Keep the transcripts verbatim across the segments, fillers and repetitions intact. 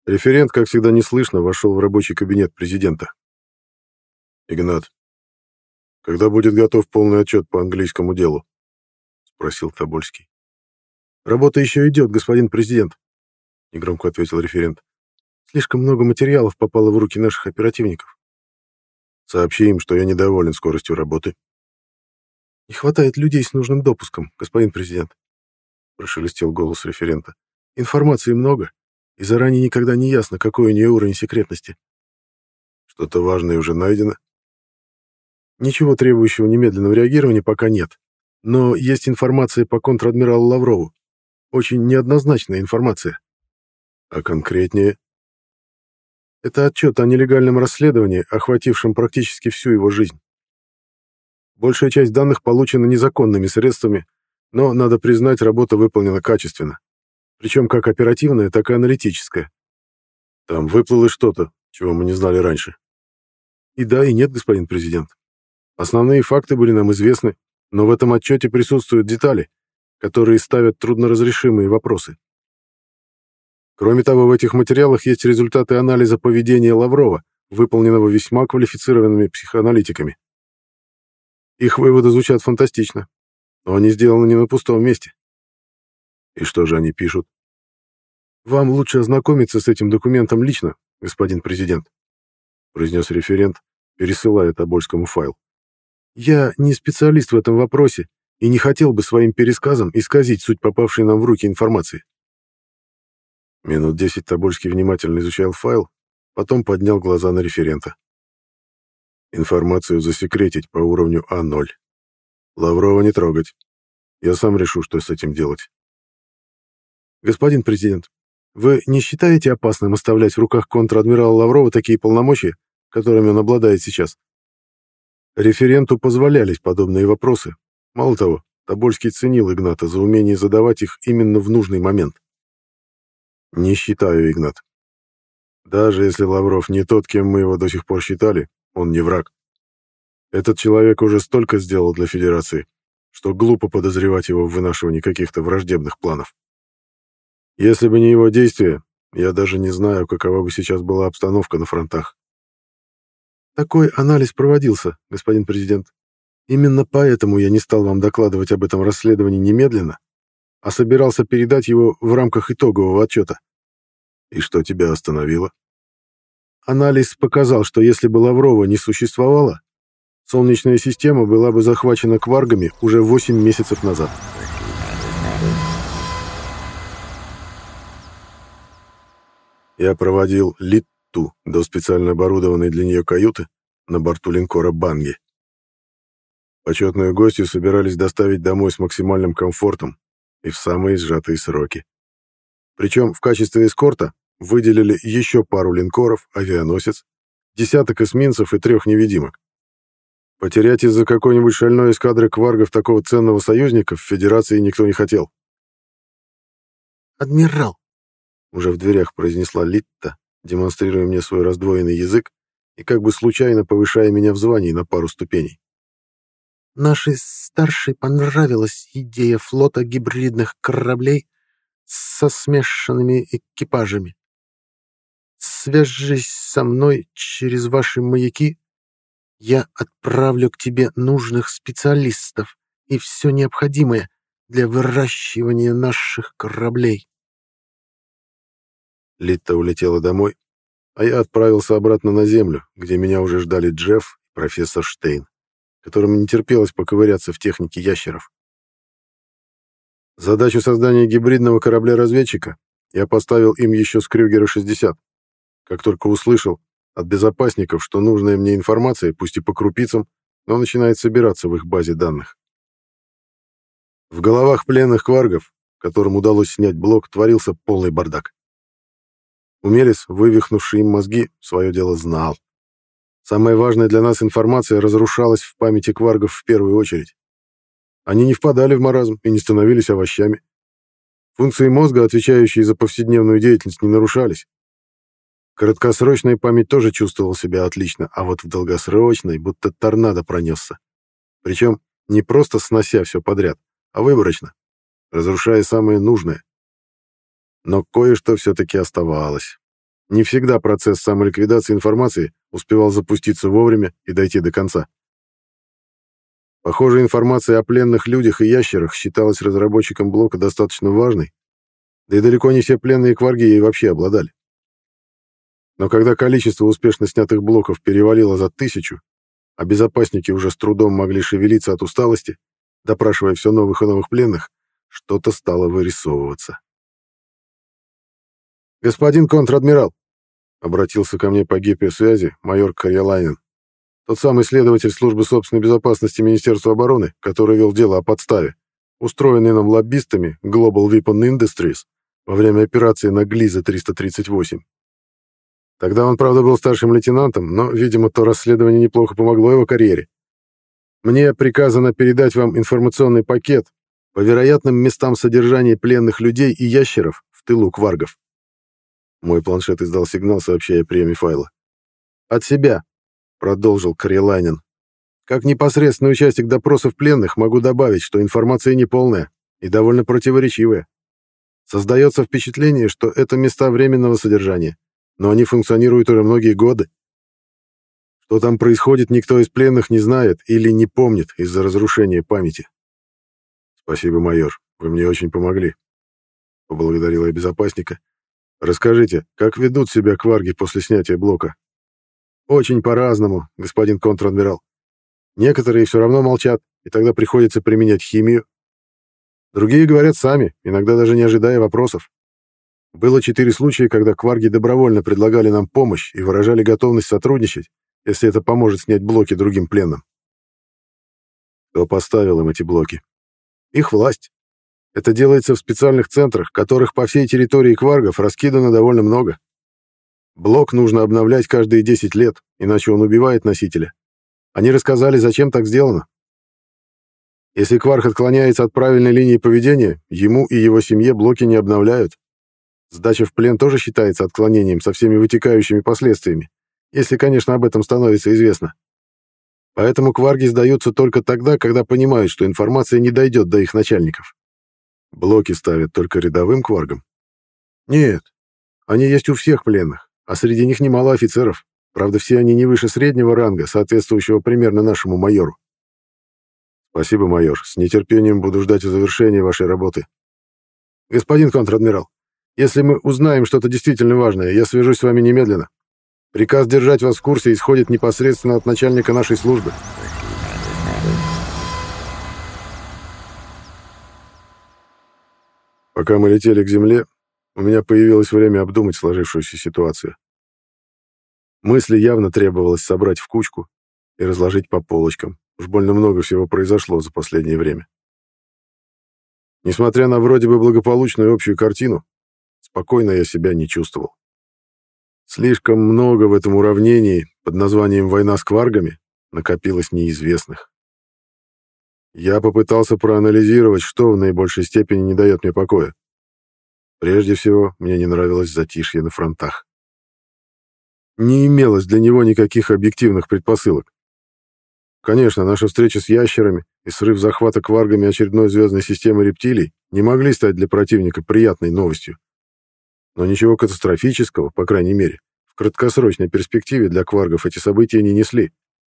Референт, как всегда неслышно, вошел в рабочий кабинет президента. «Игнат, когда будет готов полный отчет по английскому делу?» — спросил Тобольский. «Работа еще идет, господин президент», — негромко ответил референт. «Слишком много материалов попало в руки наших оперативников». «Сообщи им, что я недоволен скоростью работы». «Не хватает людей с нужным допуском, господин президент», — прошелестел голос референта. «Информации много, и заранее никогда не ясно, какой у нее уровень секретности». «Что-то важное уже найдено?» «Ничего требующего немедленного реагирования пока нет. Но есть информация по контр-адмиралу Лаврову. Очень неоднозначная информация». «А конкретнее?» «Это отчет о нелегальном расследовании, охватившем практически всю его жизнь. Большая часть данных получена незаконными средствами, но, надо признать, работа выполнена качественно. Причем как оперативная, так и аналитическая. Там выплыло что-то, чего мы не знали раньше». «И да, и нет, господин президент. Основные факты были нам известны, но в этом отчете присутствуют детали, которые ставят трудноразрешимые вопросы. Кроме того, в этих материалах есть результаты анализа поведения Лаврова, выполненного весьма квалифицированными психоаналитиками. Их выводы звучат фантастично, но они сделаны не на пустом месте». «И что же они пишут?» «Вам лучше ознакомиться с этим документом лично, господин президент», — произнес референт, пересылая Тобольскому файл. «Я не специалист в этом вопросе и не хотел бы своим пересказом исказить суть попавшей нам в руки информации». Минут десять Тобольский внимательно изучал файл, потом поднял глаза на референта. «Информацию засекретить по уровню А ноль. Лаврова не трогать. Я сам решу, что с этим делать». «Господин президент, вы не считаете опасным оставлять в руках контр-адмирала Лаврова такие полномочия, которыми он обладает сейчас?» Референту позволялись подобные вопросы. Мало того, Тобольский ценил Игната за умение задавать их именно в нужный момент. «Не считаю, Игнат. Даже если Лавров не тот, кем мы его до сих пор считали, он не враг. Этот человек уже столько сделал для Федерации, что глупо подозревать его в вынашивании каких-то враждебных планов. Если бы не его действия, я даже не знаю, какова бы сейчас была обстановка на фронтах». «Такой анализ проводился, господин президент. Именно поэтому я не стал вам докладывать об этом расследовании немедленно, а собирался передать его в рамках итогового отчета». «И что тебя остановило?» «Анализ показал, что если бы Лаврова не существовало, Солнечная система была бы захвачена кваргами уже восемь месяцев назад». Я проводил Литту до специально оборудованной для нее каюты на борту линкора «Банги». Почетную гостью собирались доставить домой с максимальным комфортом и в самые сжатые сроки. Причем в качестве эскорта выделили еще пару линкоров, авианосец, десяток эсминцев и трех невидимок. Потерять из-за какой-нибудь шальной эскадры кваргов такого ценного союзника в Федерации никто не хотел. «Адмирал», — уже в дверях произнесла Литта, демонстрируя мне свой раздвоенный язык и как бы случайно повышая меня в звании на пару ступеней. «Нашей старшей понравилась идея флота гибридных кораблей со смешанными экипажами. Свяжись со мной через ваши маяки, я отправлю к тебе нужных специалистов и все необходимое для выращивания наших кораблей». Литта улетела домой, а я отправился обратно на Землю, где меня уже ждали Джефф и профессор Штейн, которым не терпелось поковыряться в технике ящеров. Задачу создания гибридного корабля-разведчика я поставил им еще с Крюгера шестьдесят, как только услышал от безопасников, что нужная мне информация, пусть и по крупицам, но начинает собираться в их базе данных. В головах пленных кваргов, которым удалось снять блок, творился полный бардак. Умелец, вывихнувший им мозги, свое дело знал. Самая важная для нас информация разрушалась в памяти кваргов в первую очередь. Они не впадали в маразм и не становились овощами. Функции мозга, отвечающие за повседневную деятельность, не нарушались. Краткосрочная память тоже чувствовала себя отлично, а вот в долгосрочной будто торнадо пронесся. Причем не просто снося все подряд, а выборочно, разрушая самое нужное. Но кое-что все-таки оставалось. Не всегда процесс самоликвидации информации успевал запуститься вовремя и дойти до конца. Похоже, информация о пленных людях и ящерах считалась разработчиком блока достаточно важной, да и далеко не все пленные кварги ей вообще обладали. Но когда количество успешно снятых блоков перевалило за тысячу, а безопасники уже с трудом могли шевелиться от усталости, допрашивая все новых и новых пленных, что-то стало вырисовываться. «Господин контр-адмирал», — обратился ко мне по гипиосвязи майор Карьялайнен, тот самый следователь службы собственной безопасности Министерства обороны, который вел дело о подставе, устроенной нам лоббистами Global Weapon Industries во время операции на Глиза триста тридцать восемь. Тогда он, правда, был старшим лейтенантом, но, видимо, то расследование неплохо помогло его карьере. Мне приказано передать вам информационный пакет по вероятным местам содержания пленных людей и ящеров в тылу кваргов. Мой планшет издал сигнал, сообщая о приеме файла. «От себя», — продолжил Карьялайнен. «Как непосредственный участник допросов пленных могу добавить, что информация неполная и довольно противоречивая. Создается впечатление, что это места временного содержания, но они функционируют уже многие годы. Что там происходит, никто из пленных не знает или не помнит из-за разрушения памяти». «Спасибо, майор, вы мне очень помогли», — поблагодарил я безопасника. «Расскажите, как ведут себя кварги после снятия блока?» «Очень по-разному, господин контр-адмирал. Некоторые все равно молчат, и тогда приходится применять химию. Другие говорят сами, иногда даже не ожидая вопросов. Было четыре случая, когда кварги добровольно предлагали нам помощь и выражали готовность сотрудничать, если это поможет снять блоки другим пленным». «Кто поставил им эти блоки?» «Их власть. Это делается в специальных центрах, которых по всей территории кваргов раскидано довольно много. Блок нужно обновлять каждые десять лет, иначе он убивает носителя. Они рассказали, зачем так сделано. Если кварг отклоняется от правильной линии поведения, ему и его семье блоки не обновляют. Сдача в плен тоже считается отклонением со всеми вытекающими последствиями, если, конечно, об этом становится известно. Поэтому кварги сдаются только тогда, когда понимают, что информация не дойдет до их начальников». «Блоки ставят только рядовым кваргам?» «Нет, они есть у всех пленных, а среди них немало офицеров. Правда, все они не выше среднего ранга, соответствующего примерно нашему майору». «Спасибо, майор. С нетерпением буду ждать завершения вашей работы». «Господин контр-адмирал, если мы узнаем что-то действительно важное, я свяжусь с вами немедленно. Приказ держать вас в курсе исходит непосредственно от начальника нашей службы». Пока мы летели к земле, у меня появилось время обдумать сложившуюся ситуацию. Мысли явно требовалось собрать в кучку и разложить по полочкам. Уж больно много всего произошло за последнее время. Несмотря на вроде бы благополучную общую картину, спокойно я себя не чувствовал. Слишком много в этом уравнении под названием «Война с кваргами» накопилось неизвестных. Я попытался проанализировать, что в наибольшей степени не дает мне покоя. Прежде всего, мне не нравилось затишье на фронтах. Не имелось для него никаких объективных предпосылок. Конечно, наша встреча с ящерами и срыв захвата кваргами очередной звездной системы рептилий не могли стать для противника приятной новостью. Но ничего катастрофического, по крайней мере, в краткосрочной перспективе для кваргов эти события не несли.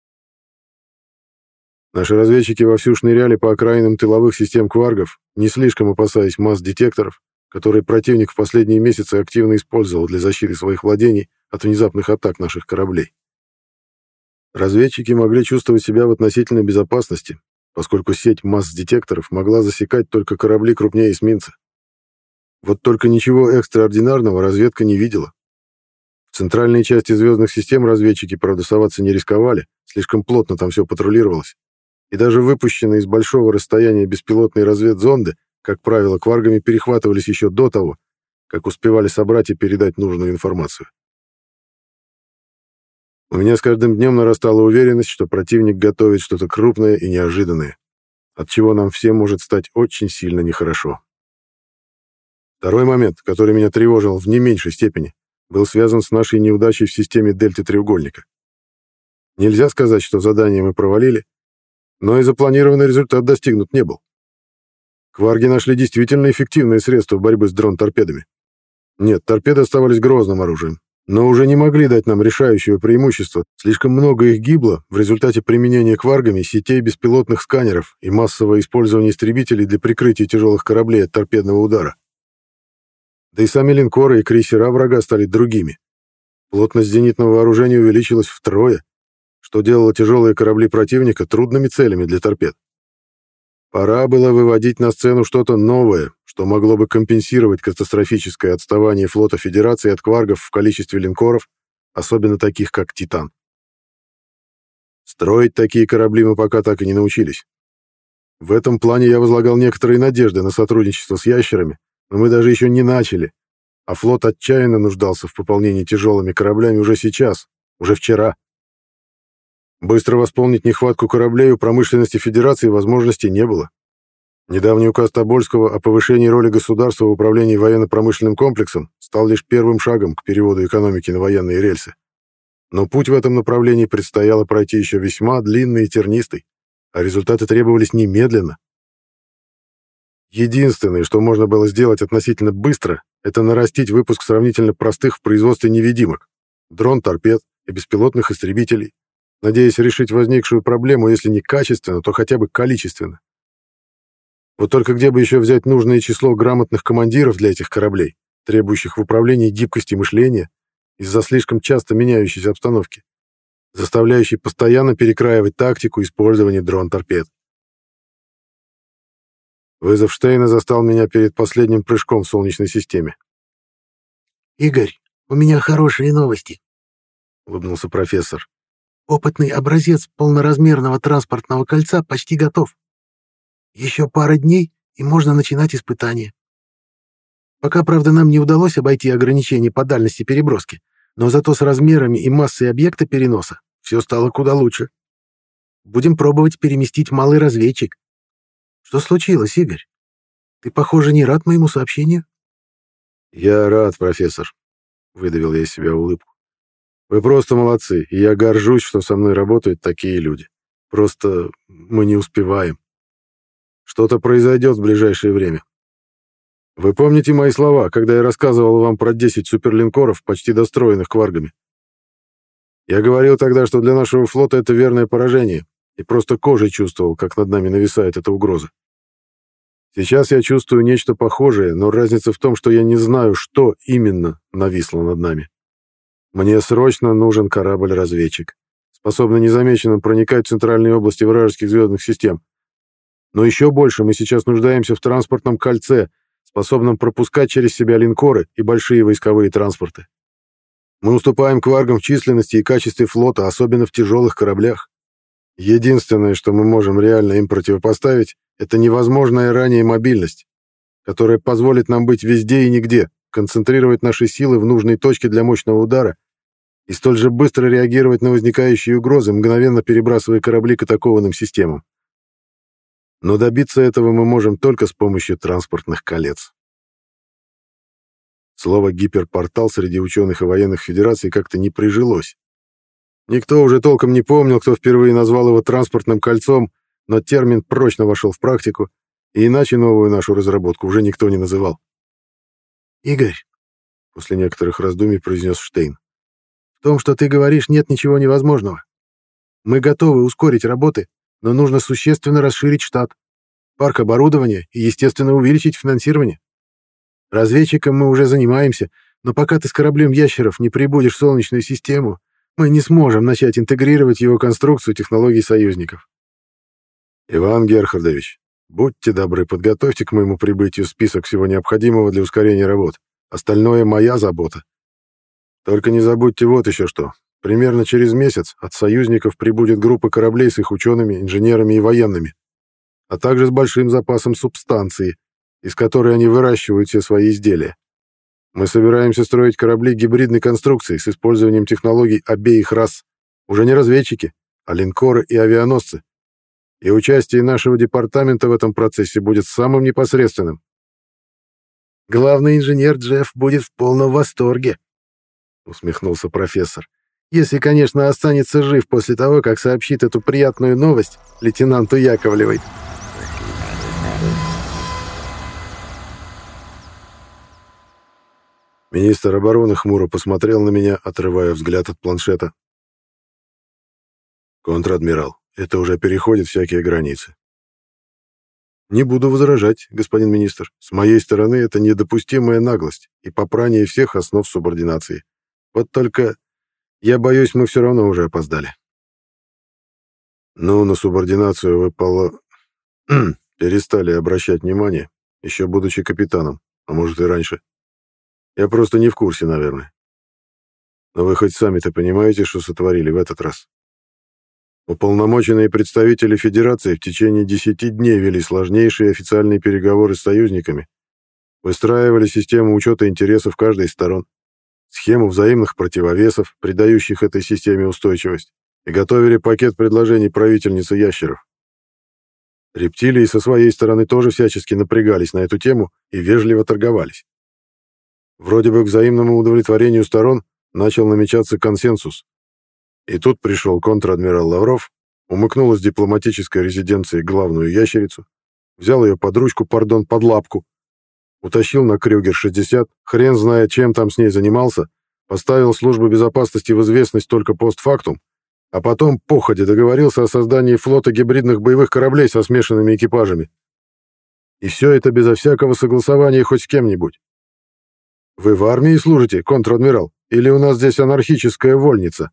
Наши разведчики вовсю шныряли по окраинам тыловых систем кваргов, не слишком опасаясь масс-детекторов, которые противник в последние месяцы активно использовал для защиты своих владений от внезапных атак наших кораблей. Разведчики могли чувствовать себя в относительной безопасности, поскольку сеть масс-детекторов могла засекать только корабли крупнее эсминца. Вот только ничего экстраординарного разведка не видела. В центральной части звездных систем разведчики, правда, соваться не рисковали, слишком плотно там все патрулировалось. И даже выпущенные с большого расстояния беспилотные разведзонды, как правило, кваргами перехватывались еще до того, как успевали собрать и передать нужную информацию. У меня с каждым днем нарастала уверенность, что противник готовит что-то крупное и неожиданное, от чего нам всем может стать очень сильно нехорошо. Второй момент, который меня тревожил в не меньшей степени, был связан с нашей неудачей в системе дельты треугольника. Нельзя сказать, что задание мы провалили, но и запланированный результат достигнут не был. Кварги нашли действительно эффективные средства борьбы с дрон-торпедами. Нет, торпеды оставались грозным оружием, но уже не могли дать нам решающего преимущества. Слишком много их гибло в результате применения кваргами сетей беспилотных сканеров и массового использования истребителей для прикрытия тяжелых кораблей от торпедного удара. Да и сами линкоры и крейсера врага стали другими. Плотность зенитного вооружения увеличилась втрое, что делало тяжелые корабли противника трудными целями для торпед. Пора было выводить на сцену что-то новое, что могло бы компенсировать катастрофическое отставание флота Федерации от кваргов в количестве линкоров, особенно таких, как «Титан». Строить такие корабли мы пока так и не научились. В этом плане я возлагал некоторые надежды на сотрудничество с ящерами, но мы даже еще не начали, а флот отчаянно нуждался в пополнении тяжелыми кораблями уже сейчас, уже вчера. Быстро восполнить нехватку кораблей у промышленности Федерации возможности не было. Недавний указ Тобольского о повышении роли государства в управлении военно-промышленным комплексом стал лишь первым шагом к переводу экономики на военные рельсы. Но путь в этом направлении предстояло пройти еще весьма длинный и тернистый, а результаты требовались немедленно. Единственное, что можно было сделать относительно быстро, это нарастить выпуск сравнительно простых в производстве невидимок, дрон-торпед и беспилотных истребителей, надеясь решить возникшую проблему, если не качественно, то хотя бы количественно. Вот только где бы еще взять нужное число грамотных командиров для этих кораблей, требующих в управлении гибкости мышления из-за слишком часто меняющейся обстановки, заставляющей постоянно перекраивать тактику использования дрон-торпед. Вызов Штейна застал меня перед последним прыжком в Солнечной системе. «Игорь, у меня хорошие новости», — улыбнулся профессор. «Опытный образец полноразмерного транспортного кольца почти готов. Еще пара дней, и можно начинать испытания. Пока, правда, нам не удалось обойти ограничения по дальности переброски, но зато с размерами и массой объекта переноса все стало куда лучше. Будем пробовать переместить малый разведчик. Что случилось, Игорь? Ты, похоже, не рад моему сообщению?» «Я рад, профессор», — выдавил я из себя улыбку. «Вы просто молодцы, и я горжусь, что со мной работают такие люди. Просто мы не успеваем. Что-то произойдет в ближайшее время. Вы помните мои слова, когда я рассказывал вам про десять суперлинкоров, почти достроенных кваргами? Я говорил тогда, что для нашего флота это верное поражение, и просто кожей чувствовал, как над нами нависает эта угроза. Сейчас я чувствую нечто похожее, но разница в том, что я не знаю, что именно нависло над нами. Мне срочно нужен корабль-разведчик, способный незамеченным проникать в центральные области вражеских звездных систем. Но еще больше мы сейчас нуждаемся в транспортном кольце, способном пропускать через себя линкоры и большие войсковые транспорты. Мы уступаем кваргам в численности и качестве флота, особенно в тяжелых кораблях. Единственное, что мы можем реально им противопоставить, это невозможная ранее мобильность, которая позволит нам быть везде и нигде, концентрировать наши силы в нужной точке для мощного удара и столь же быстро реагировать на возникающие угрозы, мгновенно перебрасывая корабли к атакованным системам. Но добиться этого мы можем только с помощью транспортных колец. Слово «гиперпортал» среди ученых и военных федераций как-то не прижилось. Никто уже толком не помнил, кто впервые назвал его транспортным кольцом, но термин прочно вошел в практику, и иначе новую нашу разработку уже никто не называл. «Игорь», — после некоторых раздумий произнес Штейн, «в том, что ты говоришь, нет ничего невозможного. Мы готовы ускорить работы, но нужно существенно расширить штат, парк оборудования и, естественно, увеличить финансирование. Разведчиком мы уже занимаемся, но пока ты с кораблем ящеров не прибудешь в Солнечную систему, мы не сможем начать интегрировать его конструкцию технологий союзников». «Иван Герхардович, будьте добры, подготовьте к моему прибытию список всего необходимого для ускорения работ. Остальное — моя забота. Только не забудьте вот еще что. Примерно через месяц от союзников прибудет группа кораблей с их учеными, инженерами и военными, а также с большим запасом субстанции, из которой они выращивают все свои изделия. Мы собираемся строить корабли гибридной конструкции с использованием технологий обеих рас. Уже не разведчики, а линкоры и авианосцы. И участие нашего департамента в этом процессе будет самым непосредственным. «Главный инженер Джефф будет в полном восторге», — усмехнулся профессор. «Если, конечно, останется жив после того, как сообщит эту приятную новость лейтенанту Яковлевой». Министр обороны хмуро посмотрел на меня, отрывая взгляд от планшета. «Контр-адмирал, это уже переходит всякие границы». «Не буду возражать, господин министр. С моей стороны это недопустимая наглость и попрание всех основ субординации. Вот только я боюсь, мы все равно уже опоздали». «Ну, на субординацию вы поло... перестали обращать внимание, еще будучи капитаном, а может и раньше. Я просто не в курсе, наверное. Но вы хоть сами-то понимаете, что сотворили в этот раз? Уполномоченные представители Федерации в течение десяти дней вели сложнейшие официальные переговоры с союзниками, выстраивали систему учета интересов каждой из сторон, схему взаимных противовесов, придающих этой системе устойчивость, и готовили пакет предложений правительницы ящеров. Рептилии со своей стороны тоже всячески напрягались на эту тему и вежливо торговались. Вроде бы к взаимному удовлетворению сторон начал намечаться консенсус. И тут пришел контр-адмирал Лавров, умыкнул из дипломатической резиденции главную ящерицу, взял ее под ручку, пардон, под лапку, утащил на Крюгер-шестьдесят, хрен знает, чем там с ней занимался, поставил службу безопасности в известность только постфактум, а потом походя договорился о создании флота гибридных боевых кораблей со смешанными экипажами. И все это безо всякого согласования хоть с кем-нибудь. Вы в армии служите, контр-адмирал, или у нас здесь анархическая вольница?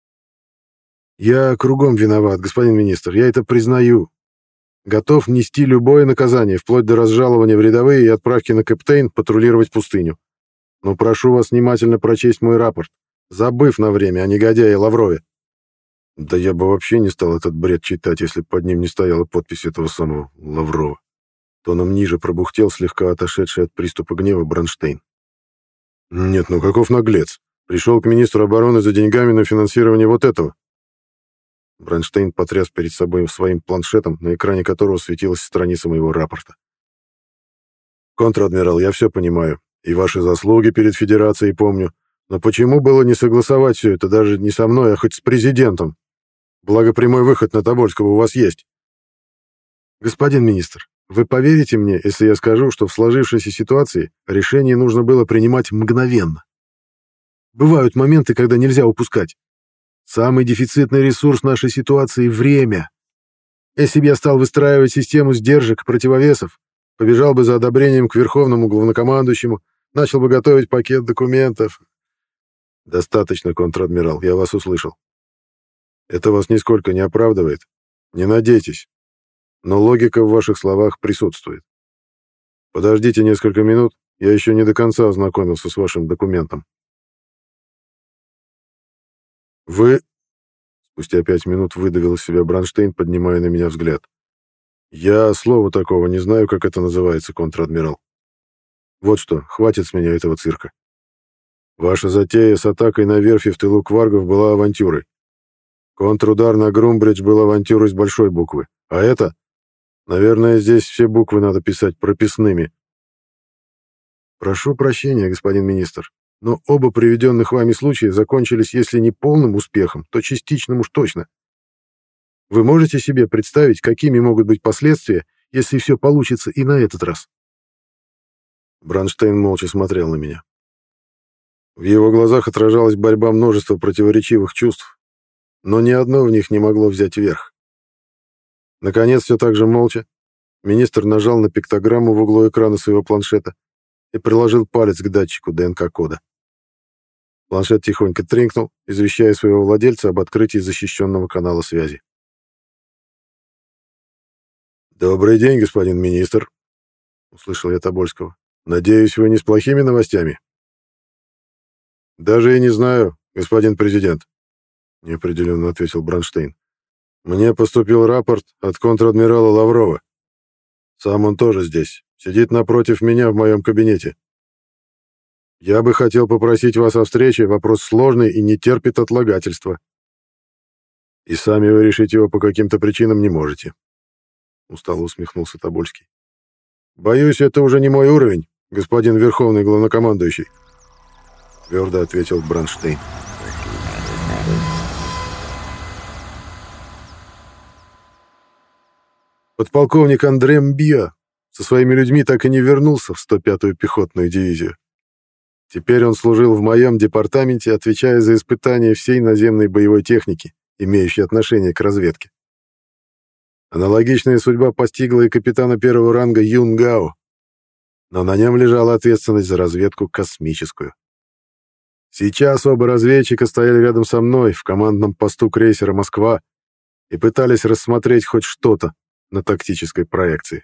Я кругом виноват, господин министр, я это признаю. Готов нести любое наказание, вплоть до разжалования в рядовые и отправки на Кэптейн патрулировать пустыню. Но прошу вас внимательно прочесть мой рапорт, забыв на время о негодяе Лаврове. Да я бы вообще не стал этот бред читать, если под ним не стояла подпись этого самого Лаврова. Тоном ниже пробухтел слегка отошедший от приступа гнева Бронштейн. Нет, ну каков наглец. Пришел к министру обороны за деньгами на финансирование вот этого. Бронштейн потряс перед собой своим планшетом, на экране которого светилась страница моего рапорта. «Контр-адмирал, я все понимаю, и ваши заслуги перед Федерацией помню, но почему было не согласовать все это даже не со мной, а хоть с президентом? Благо прямой выход на Тобольского у вас есть». «Господин министр, вы поверите мне, если я скажу, что в сложившейся ситуации решение нужно было принимать мгновенно? Бывают моменты, когда нельзя упускать. Самый дефицитный ресурс нашей ситуации — время. Если бы я стал выстраивать систему сдержек и противовесов, побежал бы за одобрением к верховному главнокомандующему, начал бы готовить пакет документов. Достаточно, контр-адмирал, я вас услышал. Это вас нисколько не оправдывает. Не надейтесь. Но логика в ваших словах присутствует. Подождите несколько минут, я еще не до конца ознакомился с вашим документом. Вы... Спустя пять минут выдавил из себя Бронштейн, поднимая на меня взгляд. Я слова такого не знаю, как это называется, контр-адмирал. Вот что, хватит с меня этого цирка. Ваша затея с атакой на верфи в тылу кваргов была авантюрой. Контрудар на Грумбридж был авантюрой с большой буквы. А это... Наверное, здесь все буквы надо писать прописными. Прошу прощения, господин министр, но оба приведенных вами случая закончились, если не полным успехом, то частичным уж точно. Вы можете себе представить, какими могут быть последствия, если все получится и на этот раз?» Бронштейн молча смотрел на меня. В его глазах отражалась борьба множества противоречивых чувств, но ни одно в них не могло взять верх. Наконец, все так же молча, министр нажал на пиктограмму в углу экрана своего планшета и приложил палец к датчику ДНК-кода. Планшет тихонько тренькнул, извещая своего владельца об открытии защищенного канала связи. «Добрый день, господин министр», — услышал я Тобольского. «Надеюсь, вы не с плохими новостями?» «Даже и не знаю, господин президент», — неопределенно ответил Бронштейн. «Мне поступил рапорт от контр-адмирала Лаврова. Сам он тоже здесь, сидит напротив меня в моем кабинете. Я бы хотел попросить вас о встрече, вопрос сложный и не терпит отлагательства. И сами вы решить его по каким-то причинам не можете», — устало усмехнулся Тобольский. «Боюсь, это уже не мой уровень, господин Верховный Главнокомандующий», — твердо ответил Бронштейн. Подполковник Андре Мбиа со своими людьми так и не вернулся в сто пятую пехотную дивизию. Теперь он служил в моем департаменте, отвечая за испытания всей наземной боевой техники, имеющей отношение к разведке. Аналогичная судьба постигла и капитана первого ранга Юн Гао, но на нем лежала ответственность за разведку космическую. Сейчас оба разведчика стояли рядом со мной в командном посту крейсера «Москва» и пытались рассмотреть хоть что-то на тактической проекции.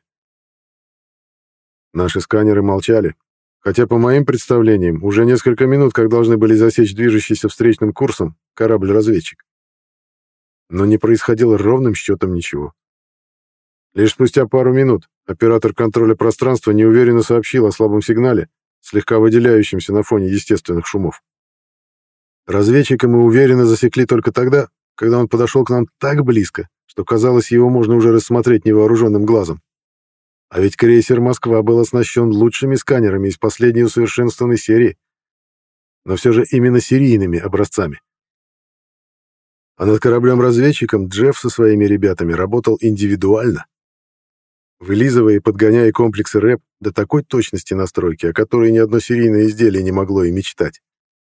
Наши сканеры молчали, хотя, по моим представлениям, уже несколько минут как должны были засечь движущийся встречным курсом корабль-разведчик. Но не происходило ровным счетом ничего. Лишь спустя пару минут оператор контроля пространства неуверенно сообщил о слабом сигнале, слегка выделяющемся на фоне естественных шумов. Разведчика мы уверенно засекли только тогда, когда он подошел к нам так близко, что казалось, его можно уже рассмотреть невооруженным глазом. А ведь крейсер «Москва» был оснащен лучшими сканерами из последней усовершенствованной серии, но все же именно серийными образцами. А над кораблем-разведчиком Джефф со своими ребятами работал индивидуально, вылизывая и подгоняя комплексы РЭП до такой точности настройки, о которой ни одно серийное изделие не могло и мечтать.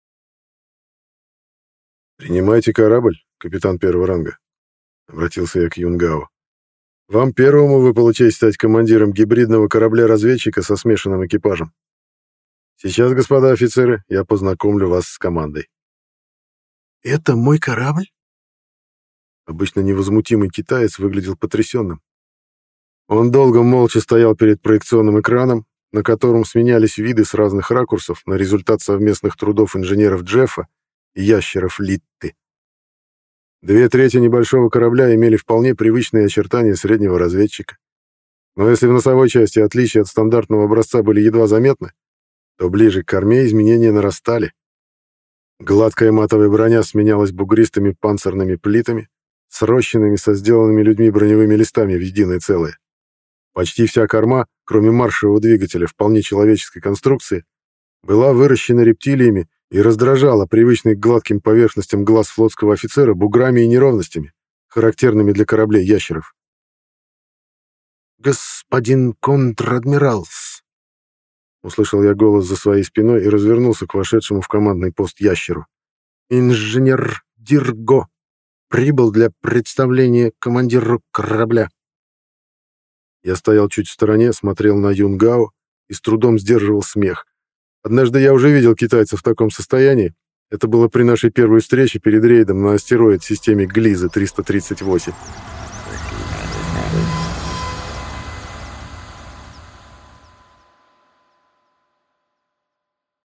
«Принимайте корабль, капитан первого ранга», — обратился я к Юнгао. «Вам первому выпала честь стать командиром гибридного корабля-разведчика со смешанным экипажем. Сейчас, господа офицеры, я познакомлю вас с командой». «Это мой корабль?» Обычно невозмутимый китаец выглядел потрясенным. Он долго молча стоял перед проекционным экраном, на котором сменялись виды с разных ракурсов на результат совместных трудов инженеров Джеффа и ящеров Литты. Две трети небольшого корабля имели вполне привычные очертания среднего разведчика. Но если в носовой части отличия от стандартного образца были едва заметны, то ближе к корме изменения нарастали. Гладкая матовая броня сменялась бугристыми панцирными плитами, срощенными со сделанными людьми броневыми листами в единое целое. Почти вся корма, кроме маршевого двигателя вполне человеческой конструкции, была выращена рептилиями и раздражала привычный к гладким поверхностям глаз флотского офицера буграми и неровностями, характерными для кораблей ящеров. «Господин контр-адмиралс», — услышал я голос за своей спиной и развернулся к вошедшему в командный пост ящеру. «Инженер Дирго прибыл для представления командиру корабля». Я стоял чуть в стороне, смотрел на Юнгао и с трудом сдерживал смех. Однажды я уже видел китайца в таком состоянии. Это было при нашей первой встрече перед рейдом на астероид в системе Глиза триста тридцать восемь.